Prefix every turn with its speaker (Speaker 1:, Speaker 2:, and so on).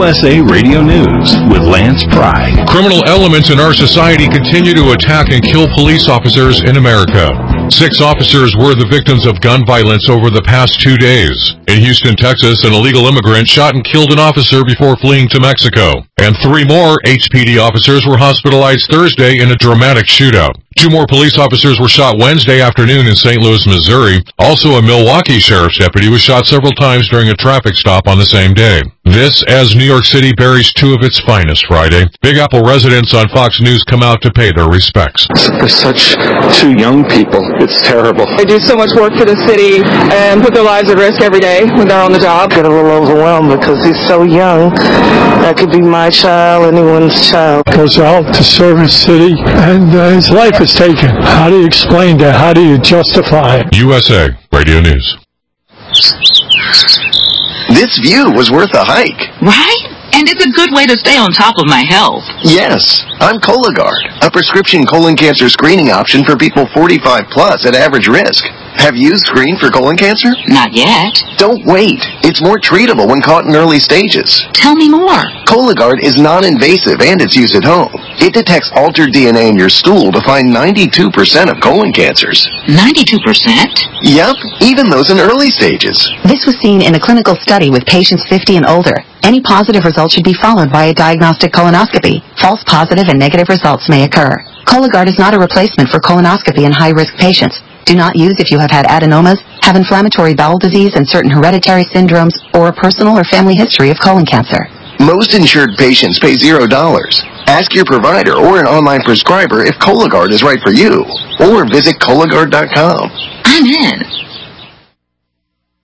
Speaker 1: USA Radio News with Lance Pry.
Speaker 2: Criminal elements in our society continue to attack and kill police officers in America. 6 officers were the victims of gun violence over the past 2 days. In Houston, Texas, an illegal immigrant shot and killed an officer before fleeing to Mexico. And 3 more HPD officers were hospitalized Thursday in a dramatic shootout. 2 more police officers were shot Wednesday afternoon in St. Louis, Missouri. Also, a Milwaukee sheriff's deputy was shot several times during a traffic stop on the same day. This as New York City buries 2 of its finest Friday. Big Apple residents on Fox News come out to pay their respects.
Speaker 3: They're such 2 young people. It's terrible.
Speaker 4: They do so much work for the city and put their lives at risk every day when they're on the job.
Speaker 5: I get a little overwhelmed because he's so young. That could be my child, anyone's child.
Speaker 6: Goes out to serve his city, and his life is taken. How do you explain that? How do you justify it?
Speaker 2: USA Radio News.
Speaker 7: This view was worth a hike.
Speaker 8: Right? And it's a good way to stay on top of my health.
Speaker 7: Yes, I'm Cologuard, a prescription colon cancer screening option for people 45 plus at average risk. Have you screened for colon cancer?
Speaker 8: Not yet.
Speaker 7: Don't wait. It's more treatable when caught in early stages.
Speaker 8: Tell me more.
Speaker 7: Cologuard is non-invasive and it's used at home. It detects altered DNA in your stool to find 92% of colon cancers.
Speaker 8: 92%?
Speaker 7: Yep, even those in early stages.
Speaker 9: This was seen in a clinical study with patients 50 and older. Any positive result should be followed by a diagnostic colonoscopy. False positive and negative results may occur. Cologuard is not a replacement for colonoscopy in high-risk patients. Do not use if you have had adenomas, have inflammatory bowel disease and certain hereditary syndromes, or a personal or family history of colon cancer.
Speaker 7: Most insured patients pay $0. Ask your provider or an online prescriber if Cologuard is right for you, or visit Cologuard.com.
Speaker 8: I'm in.